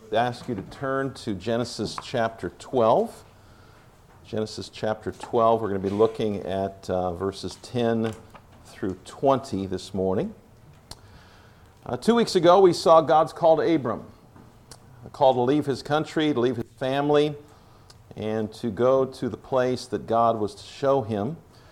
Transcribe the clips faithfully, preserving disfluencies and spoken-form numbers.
ask you to turn to Genesis chapter twelve. Genesis chapter twelve, we're going to be looking at uh, verses ten through twenty this morning. Uh, two weeks ago, we saw God's call to Abram, a call to leave his country, to leave his family, and to go to the place that God was to show him.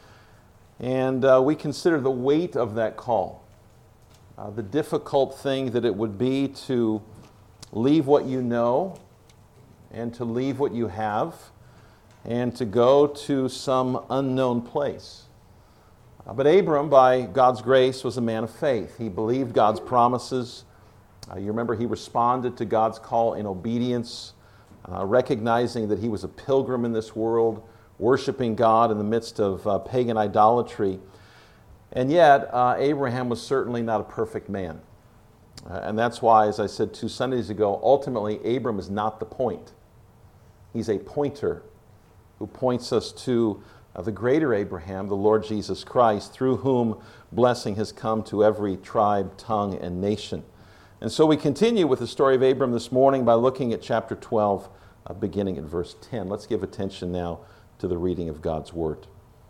And uh, we consider the weight of that call, uh, the difficult thing that it would be to leave what you know and to leave what you have and to go to some unknown place. Uh, but Abram, by God's grace, was a man of faith. He believed God's promises. Uh, you remember he responded to God's call in obedience, uh, recognizing that he was a pilgrim in this world, worshiping God in the midst of uh, pagan idolatry. And yet, uh, Abraham was certainly not a perfect man. Uh, and that's why, as I said two Sundays ago, ultimately Abram is not the point. He's a pointer who points us to uh, the greater Abraham, the Lord Jesus Christ, through whom blessing has come to every tribe, tongue, and nation. And so we continue with the story of Abram this morning by looking at chapter twelve, uh, beginning at verse ten. Let's give attention now to the reading of God's word.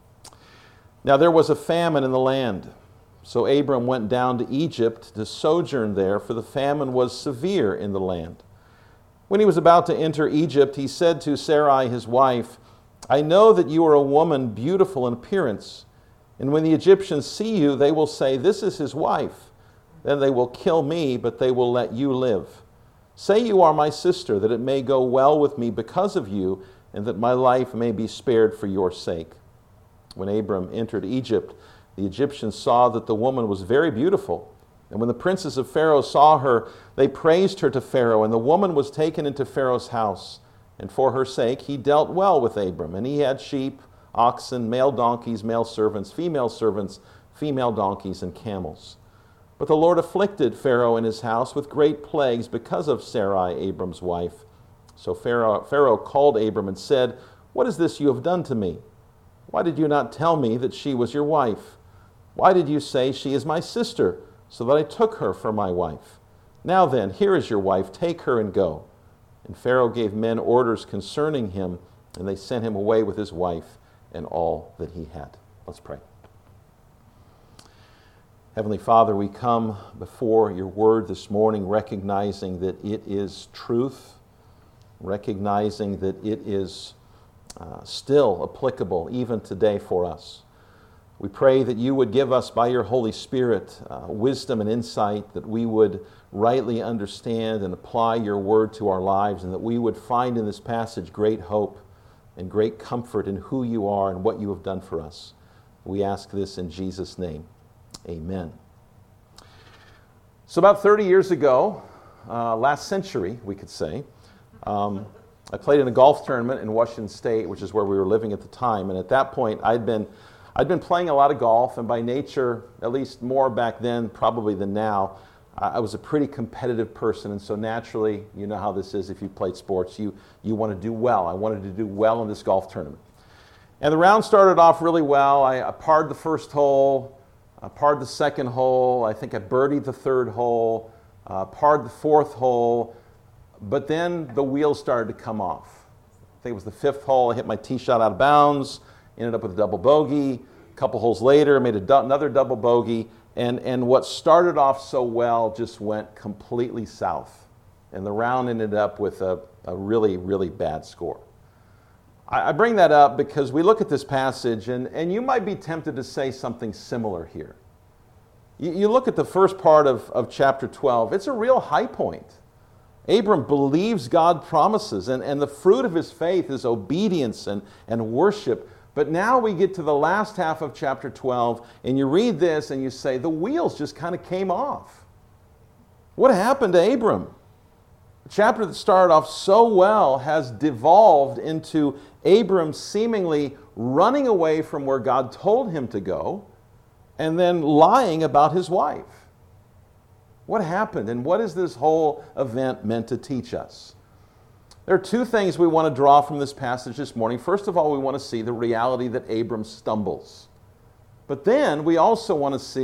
Now there was a famine in the land. So Abram went down to Egypt to sojourn there, for the famine was severe in the land. When he was about to enter Egypt, he said to Sarai his wife, "I know that you are a woman beautiful in appearance, and when the Egyptians see you, they will say, 'This is his wife.' Then they will kill me, but they will let you live. Say you are my sister, that it may go well with me because of you, and that my life may be spared for your sake." When Abram entered Egypt, the Egyptians saw that the woman was very beautiful. And when the princes of Pharaoh saw her, they praised her to Pharaoh, and the woman was taken into Pharaoh's house. And for her sake he dealt well with Abram, and he had sheep, oxen, male donkeys, male servants, female servants, female donkeys, and camels. But the Lord afflicted Pharaoh and his house with great plagues because of Sarai, Abram's wife. So Pharaoh, Pharaoh called Abram and said, "What is this you have done to me? Why did you not tell me that she was your wife? Why did you say, 'She is my sister,' so that I took her for my wife? Now then, here is your wife, take her and go." And Pharaoh gave men orders concerning him, and they sent him away with his wife and all that he had. Let's pray. Heavenly Father, we come before your word this morning recognizing that it is truth, recognizing that it is uh, still applicable even today for us. We pray that you would give us by your Holy Spirit uh, wisdom and insight, that we would rightly understand and apply your word to our lives, and that we would find in this passage great hope and great comfort in who you are and what you have done for us. We ask this in Jesus' name. Amen. So about thirty years ago, uh, last century, we could say, um, I played in a golf tournament in Washington State, which is where we were living at the time. And at that point, I'd been I'd been playing a lot of golf, and by nature, at least more back then probably than now, I was a pretty competitive person. And so naturally, you know how this is if you played sports, you, you want to do well. I wanted to do well in this golf tournament. And the round started off really well. I, I parred the first hole, I parred the second hole, I think I birdied the third hole, uh, parred the fourth hole, but then the wheels started to come off. I think it was the fifth hole, I hit my tee shot out of bounds, ended up with a double bogey. A couple holes later, made a du- another double bogey, and, and what started off so well just went completely south. And the round ended up with a, a really, really bad score. I, I bring that up because we look at this passage, and, and you might be tempted to say something similar here. You, you look at the first part of, of chapter twelve, it's a real high point. Abram believes God's promises, and, and the fruit of his faith is obedience and, and worship. But now we get to the last half of chapter twelve, and you read this and you say, the wheels just kind of came off. What happened to Abram? The chapter that started off so well has devolved into Abram seemingly running away from where God told him to go, and then lying about his wife. What happened, and what is this whole event meant to teach us? There are two things we want to draw from this passage this morning. First of all, we want to see the reality that Abram stumbles. But then we also want to see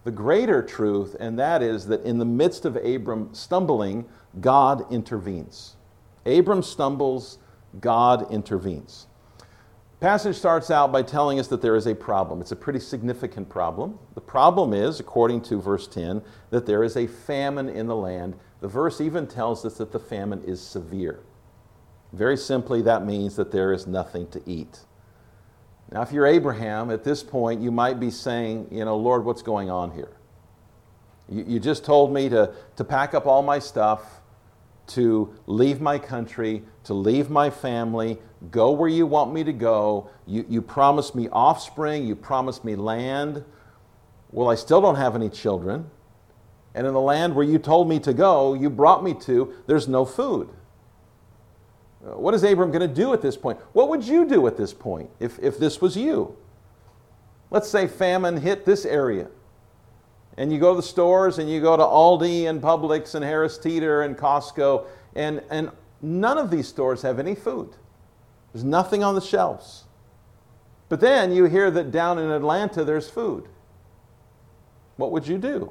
the greater truth, and that is that in the midst of Abram stumbling, God intervenes. Abram stumbles, God intervenes. The passage starts out by telling us that there is a problem. It's a pretty significant problem. The problem is, according to verse ten, that there is a famine in the land. The verse even tells us that the famine is severe. Very simply, that means that there is nothing to eat. Now, if you're Abraham, at this point, you might be saying, you know, Lord, what's going on here? You, you just told me to, to pack up all my stuff, to leave my country, to leave my family, go where you want me to go. You, you promised me offspring, you promised me land. Well, I still don't have any children. And in the land where you told me to go, you brought me to, there's no food. What is Abram going to do at this point? What would you do at this point if, if this was you? Let's say famine hit this area. And you go to the stores and you go to Aldi and Publix and Harris Teeter and Costco, and, and none of these stores have any food. There's nothing on the shelves. But then you hear that down in Atlanta there's food. What would you do?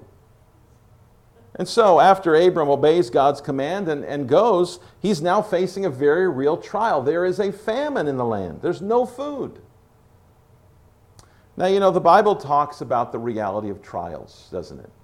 And so after Abram obeys God's command and, and goes, he's now facing a very real trial. There is a famine in the land. There's no food. Now, you know, the Bible talks about the reality of trials, doesn't it?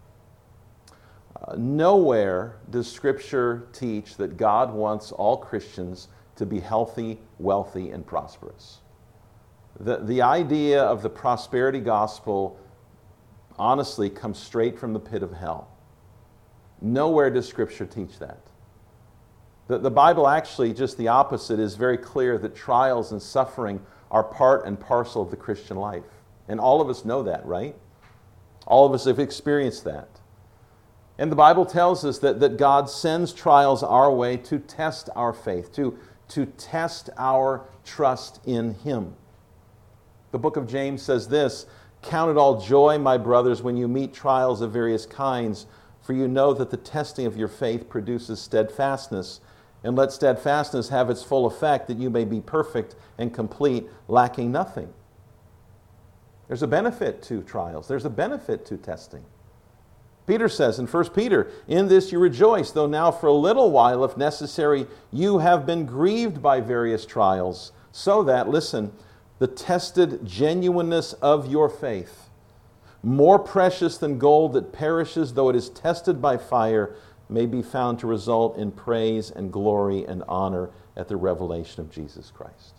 Uh, nowhere does Scripture teach that God wants all Christians to be healthy, wealthy, and prosperous. The, the idea of the prosperity gospel honestly comes straight from the pit of hell. Nowhere does Scripture teach that. The, the Bible actually, just the opposite, is very clear that trials and suffering are part and parcel of the Christian life. And all of us know that, right? All of us have experienced that. And the Bible tells us that, that God sends trials our way to test our faith, to, to test our trust in Him. The book of James says this, "Count it all joy, my brothers, when you meet trials of various kinds, for you know that the testing of your faith produces steadfastness. And let steadfastness have its full effect, that you may be perfect and complete, lacking nothing." There's a benefit to trials. There's a benefit to testing. Peter says in First Peter, "In this you rejoice, though now for a little while, if necessary, you have been grieved by various trials, so that," listen, "the tested genuineness of your faith, more precious than gold that perishes, though it is tested by fire, may be found to result in praise and glory and honor at the revelation of Jesus Christ."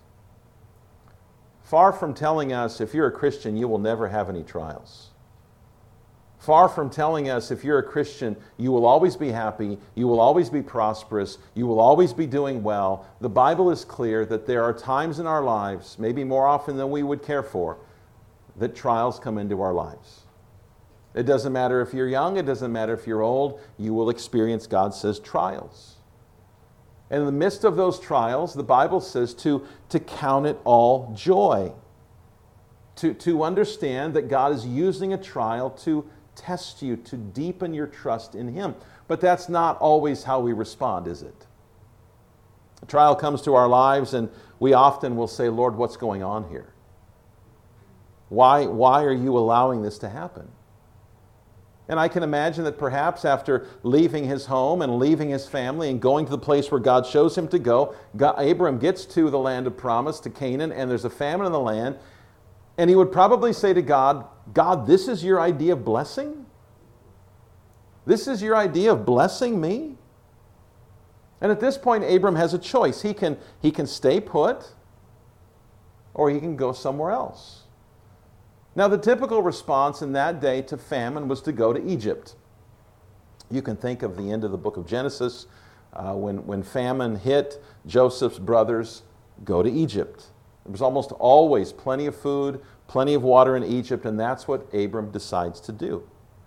Far from telling us if you're a Christian, you will never have any trials. Far from telling us if you're a Christian, you will always be happy, you will always be prosperous, you will always be doing well. The Bible is clear that there are times in our lives, maybe more often than we would care for, that trials come into our lives. It doesn't matter if you're young, it doesn't matter if you're old, you will experience, God says, trials. And in the midst of those trials, the Bible says to, to count it all joy. To, to understand that God is using a trial to test you, to deepen your trust in Him. But that's not always how we respond, is it? A trial comes to our lives and we often will say, "Lord, what's going on here? Why, why are you allowing this to happen?" And I can imagine that perhaps after leaving his home and leaving his family and going to the place where God shows him to go, God, Abram gets to the land of promise, to Canaan, and there's a famine in the land. And he would probably say to God, "God, this is your idea of blessing? This is your idea of blessing me?" And at this point, Abram has a choice. He can, he can stay put, or he can go somewhere else. Now, the typical response in that day to famine was to go to Egypt. You can think of the end of the book of Genesis. Uh, when, when famine hit, Joseph's brothers go to Egypt. There was almost always plenty of food, plenty of water in Egypt, and that's what Abram decides to do.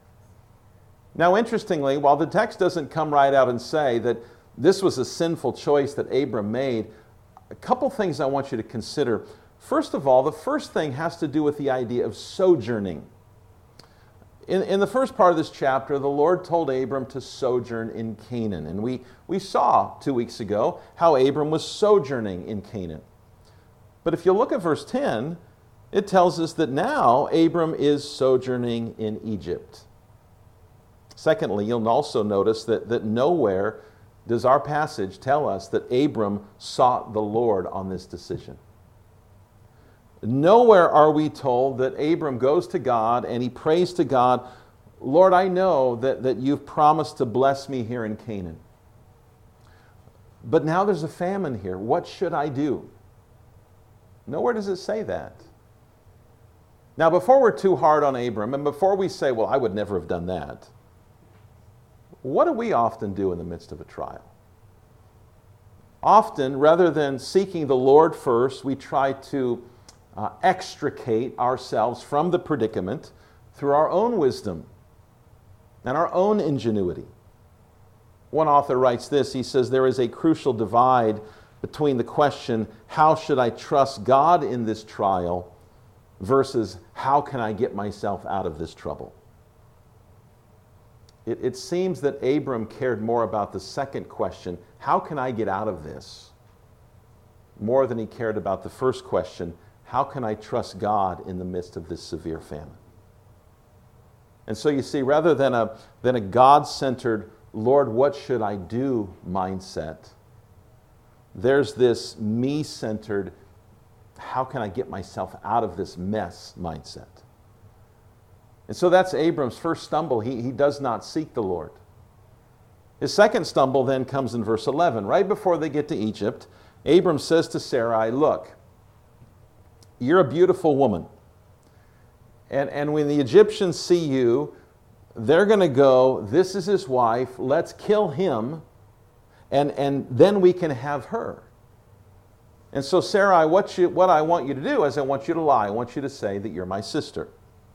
Now, interestingly, while the text doesn't come right out and say that this was a sinful choice that Abram made, a couple things I want you to consider. First of all, the first thing has to do with the idea of sojourning. In, in the first part of this chapter, the Lord told Abram to sojourn in Canaan. And we, we saw two weeks ago how Abram was sojourning in Canaan. But if you look at verse ten, it tells us that now Abram is sojourning in Egypt. Secondly, you'll also notice that, that nowhere does our passage tell us that Abram sought the Lord on this decision. Nowhere are we told that Abram goes to God and he prays to God, Lord, I know that, that you've promised to bless me here in Canaan. But now there's a famine here. What should I do? Nowhere does it say that. Now, before we're too hard on Abram, and before we say, well, I would never have done that, what do we often do in the midst of a trial? Often, rather than seeking the Lord first, we try to uh, extricate ourselves from the predicament through our own wisdom and our own ingenuity. One author writes this, he says, there is a crucial divide between the question, how should I trust God in this trial, versus how can I get myself out of this trouble? It, it seems that Abram cared more about the second question, how can I get out of this, more than he cared about the first question, how can I trust God in the midst of this severe famine? And so you see, rather than a, than a God-centered, Lord, what should I do mindset, there's this me-centered, how can I get myself out of this mess mindset? And so that's Abram's first stumble. He, he does not seek the Lord. His second stumble then comes in verse eleven. Right before they get to Egypt, Abram says to Sarai, look, you're a beautiful woman. And, and when the Egyptians see you, they're going to go, this is his wife, let's kill him, and, and then we can have her. And so Sarai, what, you, what I want you to do is I want you to lie. I want you to say that you're my sister.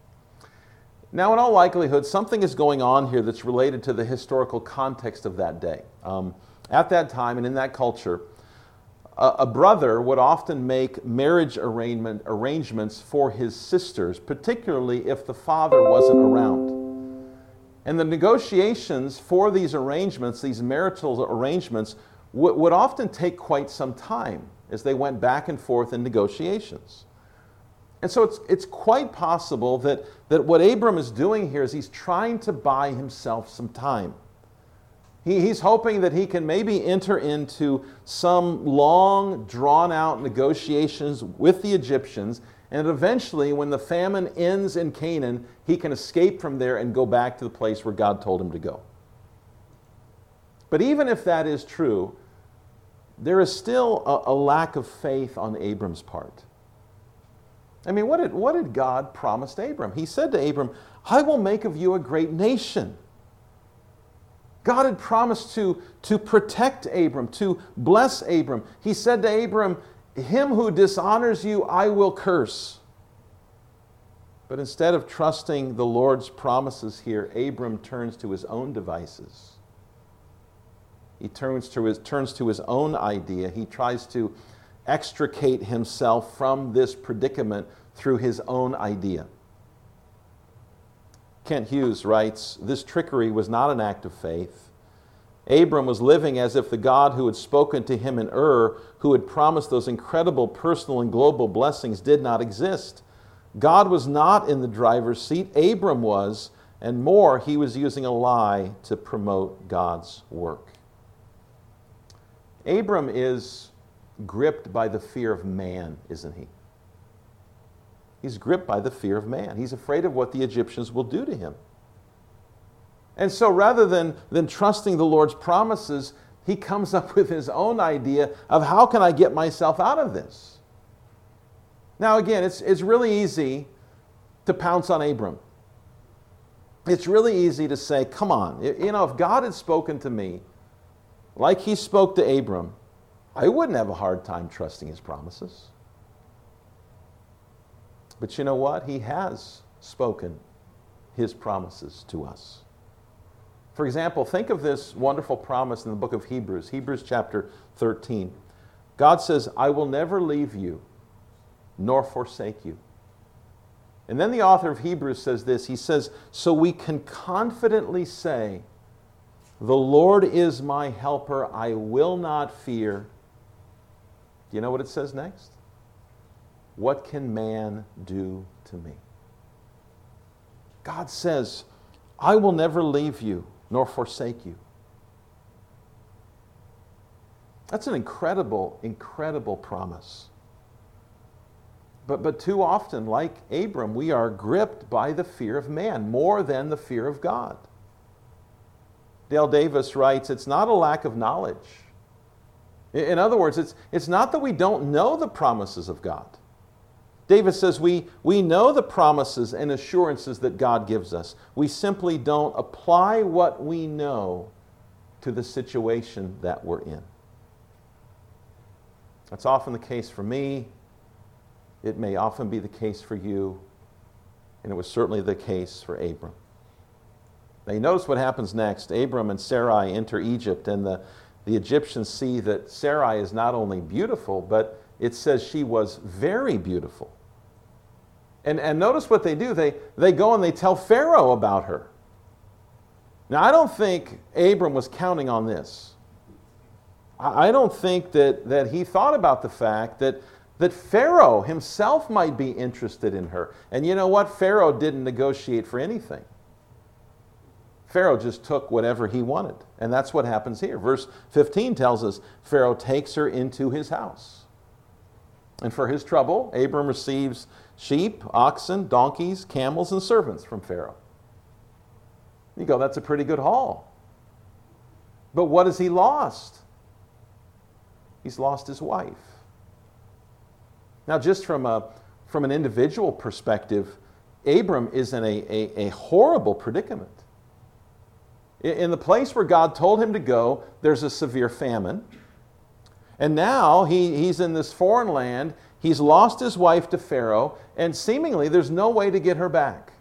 Now, in all likelihood, something is going on here that's related to the historical context of that day. Um, at that time and in that culture, a, a brother would often make marriage arrangement, arrangements for his sisters, particularly if the father wasn't around. And the negotiations for these arrangements, these marital arrangements, w- would often take quite some time as they went back and forth in negotiations. And so it's, it's quite possible that, that what Abram is doing here is he's trying to buy himself some time. He, he's hoping that he can maybe enter into some long, drawn-out negotiations with the Egyptians, and eventually, when the famine ends in Canaan, he can escape from there and go back to the place where God told him to go. But even if that is true, there is still a, a lack of faith on Abram's part. I mean, what did, what did God promise to Abram? He said to Abram, I will make of you a great nation. God had promised to, to protect Abram, to bless Abram. He said to Abram, him who dishonors you, I will curse. But instead of trusting the Lord's promises here, Abram turns to his own devices. He turns to his, turns to his own idea. He tries to extricate himself from this predicament through his own idea. Kent Hughes writes, this trickery was not an act of faith. Abram was living as if the God who had spoken to him in Ur, who had promised those incredible personal and global blessings, did not exist. God was not in the driver's seat, Abram was, and more, he was using a lie to promote God's work. Abram is gripped by the fear of man, isn't he? He's gripped by the fear of man. He's afraid of what the Egyptians will do to him. And so rather than, than trusting the Lord's promises, he comes up with his own idea of how can I get myself out of this? Now again, it's, it's really easy to pounce on Abram. It's really easy to say, come on, you know, if God had spoken to me like he spoke to Abram, I wouldn't have a hard time trusting his promises. But you know what? He has spoken his promises to us. For example, think of this wonderful promise in the book of Hebrews, Hebrews chapter thirteen. God says, I will never leave you nor forsake you. And then the author of Hebrews says this, he says, so we can confidently say, the Lord is my helper, I will not fear. Do you know what it says next? What can man do to me? God says, I will never leave you nor forsake you. That's an incredible, incredible promise. But, but too often, like Abram, we are gripped by the fear of man more than the fear of God. Dale Davis writes, it's not a lack of knowledge. In other words, it's, it's not that we don't know the promises of God. Davis says we, we know the promises and assurances that God gives us. We simply don't apply what we know to the situation that we're in. That's often the case for me. It may often be the case for you. And it was certainly the case for Abram. Now you notice what happens next. Abram and Sarai enter Egypt, and the, the Egyptians see that Sarai is not only beautiful, but it says she was very beautiful. And, and notice what they do. They, they go and they tell Pharaoh about her. Now I don't think Abram was counting on this. I don't think that, that he thought about the fact that, that Pharaoh himself might be interested in her. And you know what? Pharaoh didn't negotiate for anything. Pharaoh just took whatever he wanted. And that's what happens here. Verse fifteen tells us Pharaoh takes her into his house. And for his trouble, Abram receives sheep, oxen, donkeys, camels, and servants from Pharaoh. You go, that's a pretty good haul. But what has he lost? He's lost his wife. Now, just from a from an individual perspective, Abram is in a, a, a horrible predicament. In, in the place where God told him to go, there's a severe famine. And now he, he's in this foreign land. He's lost his wife to Pharaoh, and seemingly there's no way to get her back.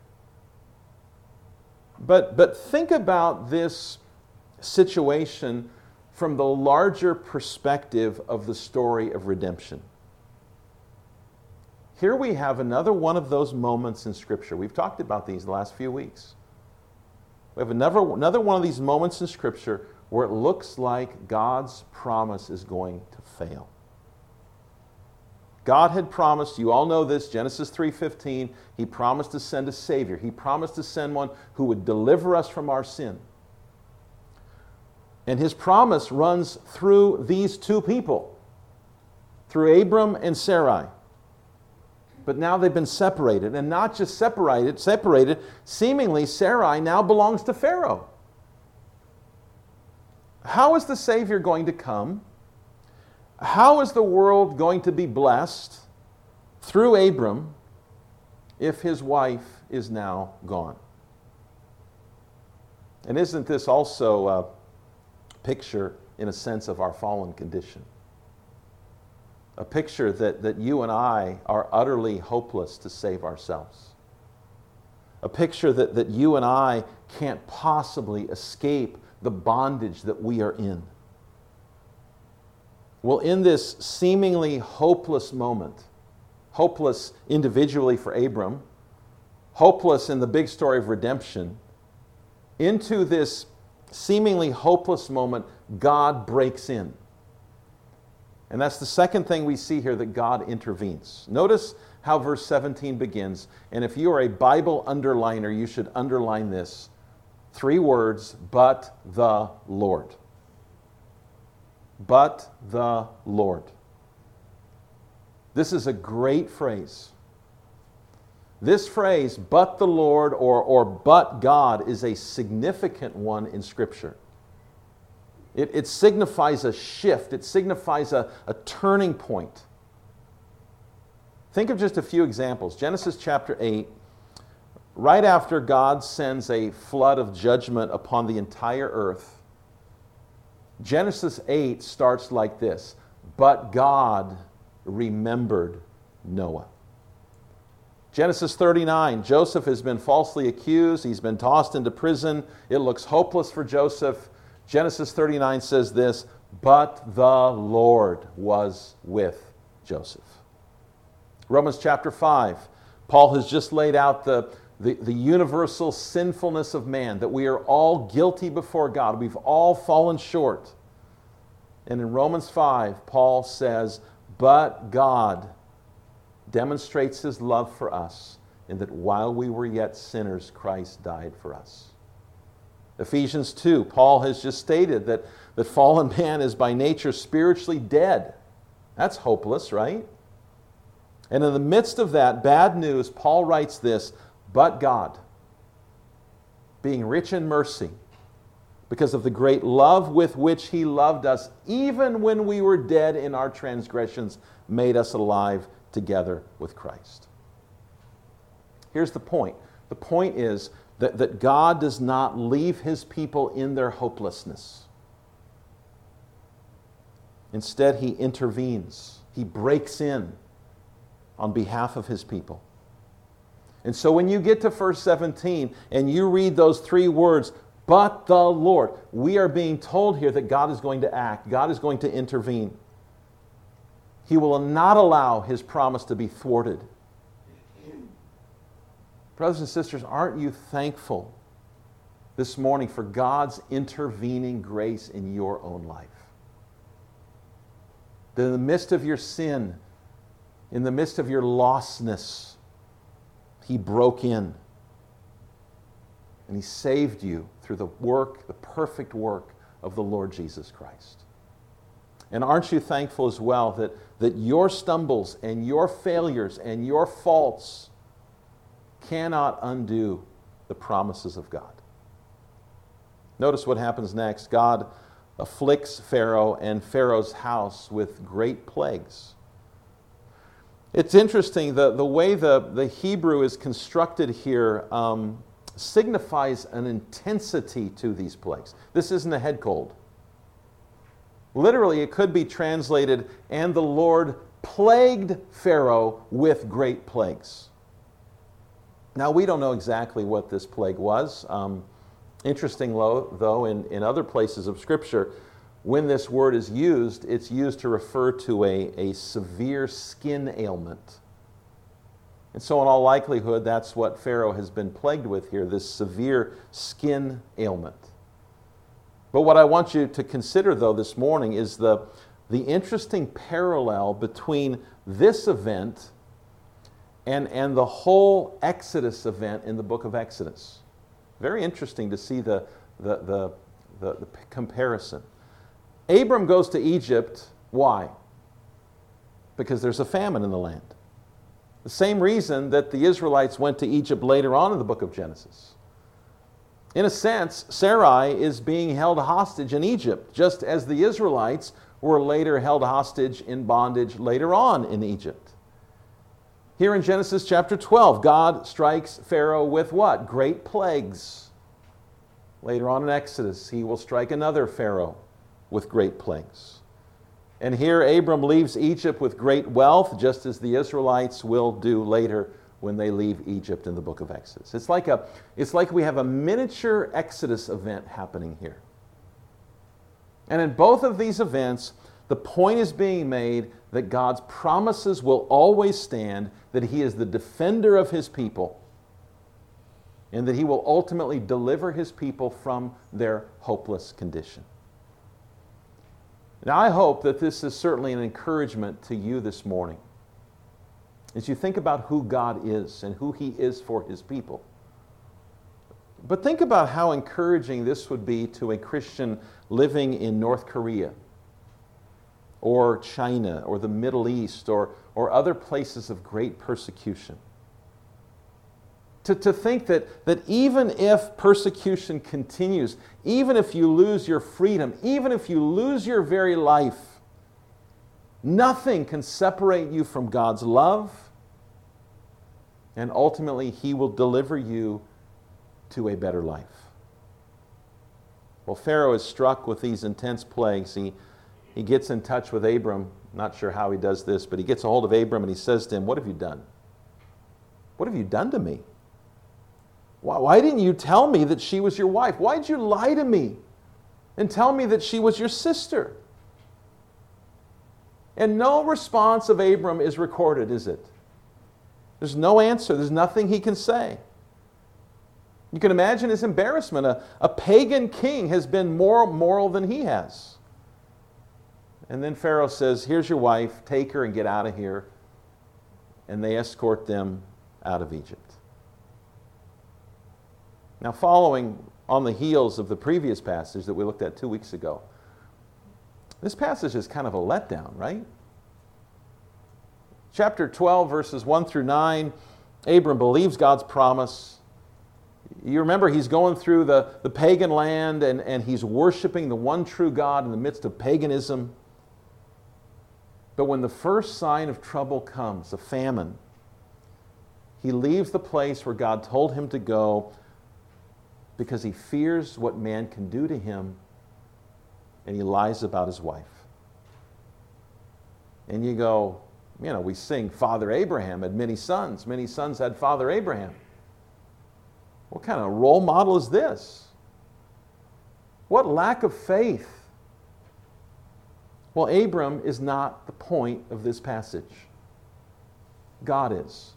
But, but think about this situation from the larger perspective of the story of redemption. Here we have another one of those moments in Scripture. We've talked about these the last few weeks. We have another, another one of these moments in Scripture where it looks like God's promise is going to fail. God had promised, you all know this, Genesis three fifteen, He promised to send a Savior. He promised to send one who would deliver us from our sin. And His promise runs through these two people, through Abram and Sarai. But now they've been separated, and not just separated, separated, seemingly Sarai now belongs to Pharaoh. How is the Savior going to come? How is the world going to be blessed through Abram if his wife is now gone? And isn't this also a picture, in a sense, of our fallen condition? A picture that, that you and I are utterly hopeless to save ourselves. A picture that, that you and I can't possibly escape the bondage that we are in. Well, in this seemingly hopeless moment, hopeless individually for Abram, hopeless in the big story of redemption, into this seemingly hopeless moment, God breaks in. And that's the second thing we see here, that God intervenes. Notice how verse seventeen begins. And if you are a Bible underliner, you should underline this. Three words, but the Lord. But the Lord. This is a great phrase. This phrase, but the Lord, or, or but God, is a significant one in Scripture. It, it signifies a shift. It signifies a, a turning point. Think of just a few examples. Genesis chapter eight, right after God sends a flood of judgment upon the entire earth, Genesis eight starts like this: but God remembered Noah. Genesis thirty-nine, Joseph has been falsely accused. He's been tossed into prison. It looks hopeless for Joseph. Genesis thirty-nine says this: but the Lord was with Joseph. Romans chapter five, Paul has just laid out the, the, the universal sinfulness of man, that we are all guilty before God. We've all fallen short. And in Romans five, Paul says, but God demonstrates His love for us, in that while we were yet sinners, Christ died for us. Ephesians two, Paul has just stated that, that fallen man is by nature spiritually dead. That's hopeless, right? And in the midst of that bad news, Paul writes this, but God, being rich in mercy, because of the great love with which he loved us, even when we were dead in our transgressions, made us alive together with Christ. Here's the point. The point is that, that God does not leave his people in their hopelessness. Instead, he intervenes. He breaks in on behalf of his people. And so when you get to verse seventeen and you read those three words, but the Lord, we are being told here that God is going to act. God is going to intervene. He will not allow his promise to be thwarted. Brothers and sisters, aren't you thankful this morning for God's intervening grace in your own life? That in the midst of your sin, in the midst of your lostness, he broke in and he saved you through the work, the perfect work of the Lord Jesus Christ. And aren't you thankful as well that, that your stumbles and your failures and your faults cannot undo the promises of God? Notice what happens next. God afflicts Pharaoh and Pharaoh's house with great plagues. It's interesting, the, the way the, the Hebrew is constructed here um, signifies an intensity to these plagues. This isn't a head cold. Literally, it could be translated, and the Lord plagued Pharaoh with great plagues. Now, we don't know exactly what this plague was. Um, interesting, though, in, in other places of Scripture, when this word is used, it's used to refer to a, a severe skin ailment. And so in all likelihood, that's what Pharaoh has been plagued with here, this severe skin ailment. But what I want you to consider, though, this morning is the, the interesting parallel between this event and, and the whole Exodus event in the book of Exodus. Very interesting to see the, the, the, the, the comparison. Abram goes to Egypt. Why? Because there's a famine in the land. The same reason that the Israelites went to Egypt later on in the book of Genesis. In a sense, Sarai is being held hostage in Egypt, just as the Israelites were later held hostage in bondage later on in Egypt. Here in Genesis chapter twelve, God strikes Pharaoh with what? Great plagues. Later on in Exodus, he will strike another Pharaoh with great plagues. And here Abram leaves Egypt with great wealth, just as the Israelites will do later when they leave Egypt in the book of Exodus. It's like, a, it's like we have a miniature Exodus event happening here. And in both of these events, the point is being made that God's promises will always stand, that he is the defender of his people, and that he will ultimately deliver his people from their hopeless condition. Now, I hope that this is certainly an encouragement to you this morning as you think about who God is and who he is for his people. But think about how encouraging this would be to a Christian living in North Korea or China or the Middle East or, or other places of great persecution. To, to think that, that even if persecution continues, even if you lose your freedom, even if you lose your very life, nothing can separate you from God's love, and ultimately he will deliver you to a better life. Well, Pharaoh is struck with these intense plagues. He, he gets in touch with Abram. Not sure how he does this, but he gets a hold of Abram and he says to him, "What have you done? What have you done to me? Why, why didn't you tell me that she was your wife? Why did you lie to me and tell me that she was your sister?" And no response of Abram is recorded, is it? There's no answer. There's nothing he can say. You can imagine his embarrassment. A, a pagan king has been more moral than he has. And then Pharaoh says, "Here's your wife. Take her and get out of here." And they escort them out of Egypt. Now, following on the heels of the previous passage that we looked at two weeks ago. This passage is kind of a letdown, right? Chapter twelve, verses one through nine, Abram believes God's promise. You remember he's going through the, the pagan land and, and he's worshiping the one true God in the midst of paganism. But when the first sign of trouble comes, a famine, he leaves the place where God told him to go because he fears what man can do to him, and he lies about his wife. And you go, you know, we sing, Father Abraham had many sons. Many sons had Father Abraham. What kind of role model is this? What lack of faith? Well, Abram is not the point of this passage. God is.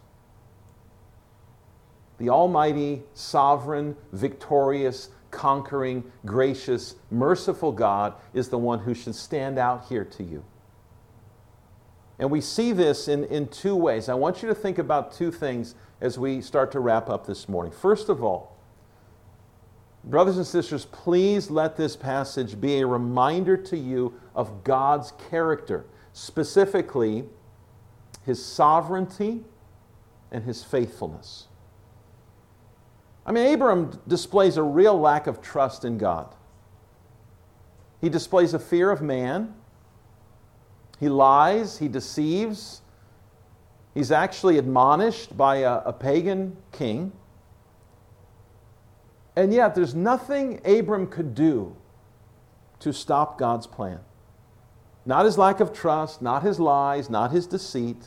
The almighty, sovereign, victorious, conquering, gracious, merciful God is the one who should stand out here to you. And we see this in, in two ways. I want you to think about two things as we start to wrap up this morning. First of all, brothers and sisters, please let this passage be a reminder to you of God's character, specifically His sovereignty and His faithfulness. I mean, Abram displays a real lack of trust in God. He displays a fear of man. He lies, he deceives. He's actually admonished by a, a pagan king. And yet, there's nothing Abram could do to stop God's plan. Not his lack of trust, not his lies, not his deceit.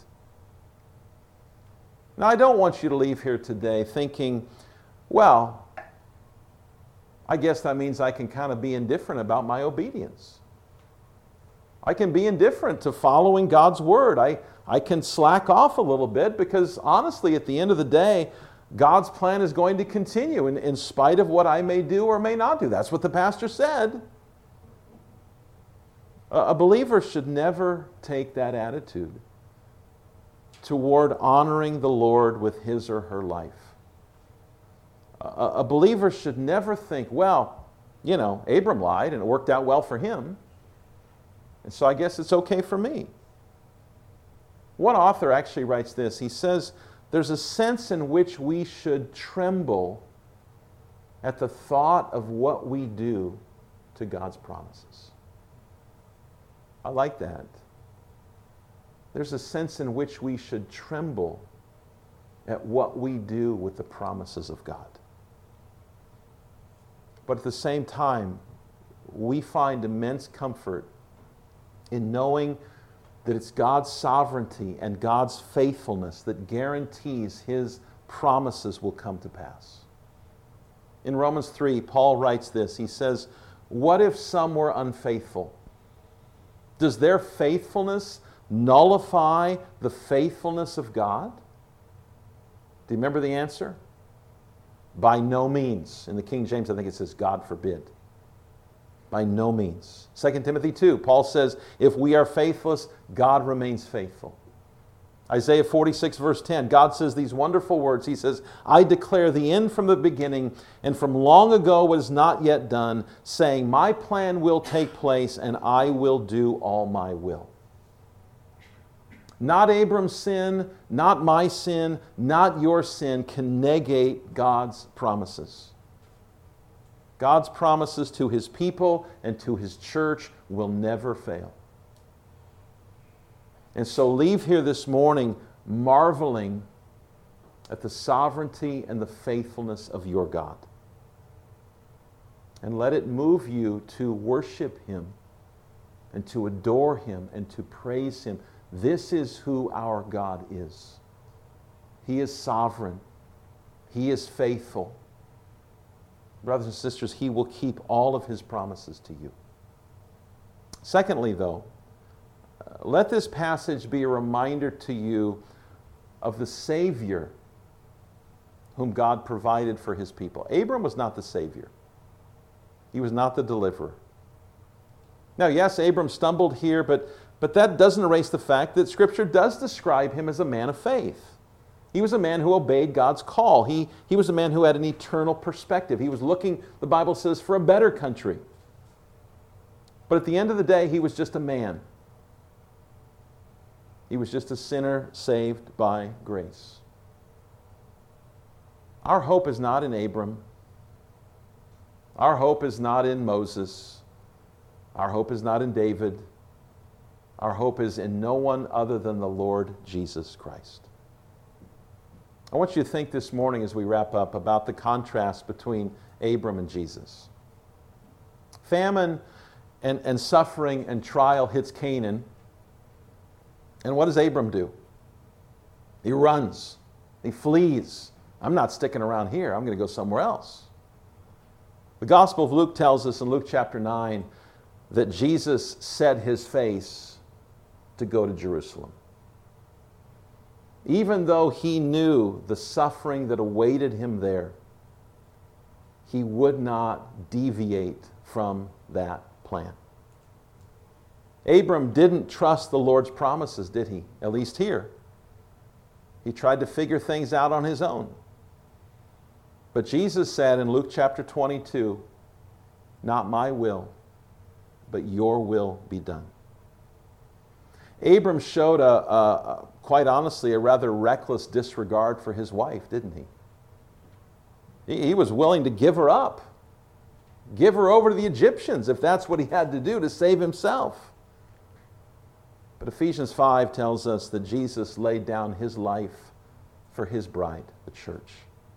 Now, I don't want you to leave here today thinking, well, I guess that means I can kind of be indifferent about my obedience. I can be indifferent to following God's word. I, I can slack off a little bit because honestly, at the end of the day, God's plan is going to continue in, in spite of what I may do or may not do. That's what the pastor said. A, a believer should never take that attitude toward honoring the Lord with his or her life. A, a believer should never think, well, you know, Abram lied and it worked out well for him, and so I guess it's okay for me. One author actually writes this. He says, there's a sense in which we should tremble at the thought of what we do to God's promises. I like that. There's a sense in which we should tremble at what we do with the promises of God. But at the same time, we find immense comfort in knowing that it's God's sovereignty and God's faithfulness that guarantees His promises will come to pass. In Romans three, Paul writes this. He says, what if some were unfaithful? Does their faithfulness nullify the faithfulness of God? Do you remember the answer? By no means. In the King James, I think it says, God forbid. By no means. Second Timothy two, Paul says, if we are faithless, God remains faithful. Isaiah forty-six, verse ten, God says these wonderful words. He says, I declare the end from the beginning, and from long ago what is not yet done, saying, my plan will take place, and I will do all my will. Not Abram's sin, not my sin, not your sin can negate God's promises. God's promises to His people and to His church will never fail. And so leave here this morning marveling at the sovereignty and the faithfulness of your God. And let it move you to worship Him and to adore Him and to praise Him. This is who our God is. He is sovereign. He is faithful. Brothers and sisters, He will keep all of His promises to you. Secondly, though, uh, let this passage be a reminder to you of the Savior whom God provided for His people. Abram was not the Savior. He was not the deliverer. Now, yes, Abram stumbled here, but, but that doesn't erase the fact that Scripture does describe him as a man of faith. He was a man who obeyed God's call. He, he was a man who had an eternal perspective. He was looking, the Bible says, for a better country. But at the end of the day, he was just a man. He was just a sinner saved by grace. Our hope is not in Abram. Our hope is not in Moses. Our hope is not in David. Our hope is in no one other than the Lord Jesus Christ. I want you to think this morning as we wrap up about the contrast between Abram and Jesus. Famine and, and suffering and trial hits Canaan. And what does Abram do? He runs. He flees. I'm not sticking around here. I'm going to go somewhere else. The Gospel of Luke tells us in Luke chapter nine that Jesus set his face to go to Jerusalem. Even though he knew the suffering that awaited him there, he would not deviate from that plan. Abram didn't trust the Lord's promises, did he? At least here. He tried to figure things out on his own. But Jesus said in Luke chapter twenty-two, "Not my will, but your will be done." Abram showed, a, a, a, quite honestly, a rather reckless disregard for his wife, didn't he? he? He was willing to give her up, give her over to the Egyptians if that's what he had to do to save himself. But Ephesians five tells us that Jesus laid down his life for his bride, the church.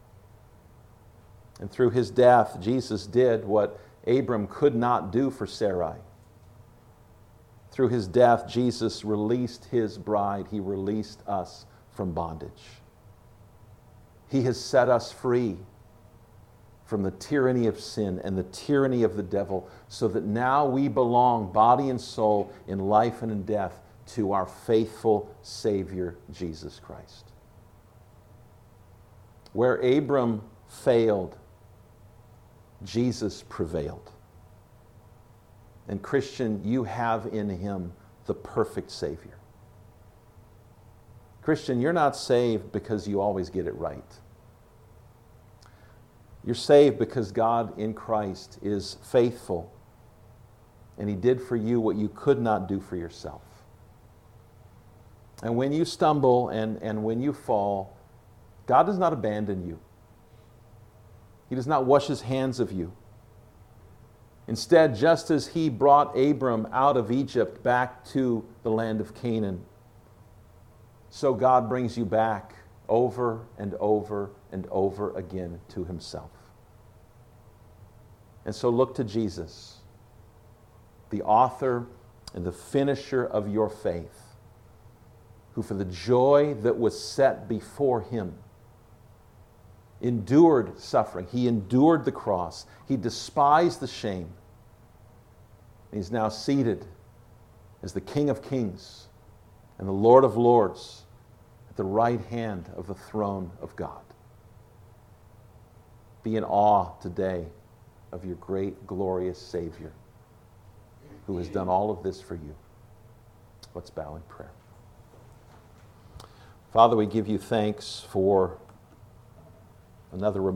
And through his death, Jesus did what Abram could not do for Sarai. Through his death, Jesus released his bride. He released us from bondage. He has set us free from the tyranny of sin and the tyranny of the devil, so that now we belong, body and soul, in life and in death, to our faithful Savior, Jesus Christ. Where Abram failed, Jesus prevailed. And Christian, you have in him the perfect Savior. Christian, you're not saved because you always get it right. You're saved because God in Christ is faithful, and he did for you what you could not do for yourself. And when you stumble and, and when you fall, God does not abandon you. He does not wash his hands of you. Instead, just as he brought Abram out of Egypt back to the land of Canaan, so God brings you back over and over and over again to himself. And so look to Jesus, the author and the finisher of your faith, who for the joy that was set before him endured suffering. He endured the cross. He despised the shame. He's now seated as the King of Kings and the Lord of Lords at the right hand of the throne of God. Be in awe today of your great, glorious Savior who has done all of this for you. Let's bow in prayer. Father, we give you thanks for another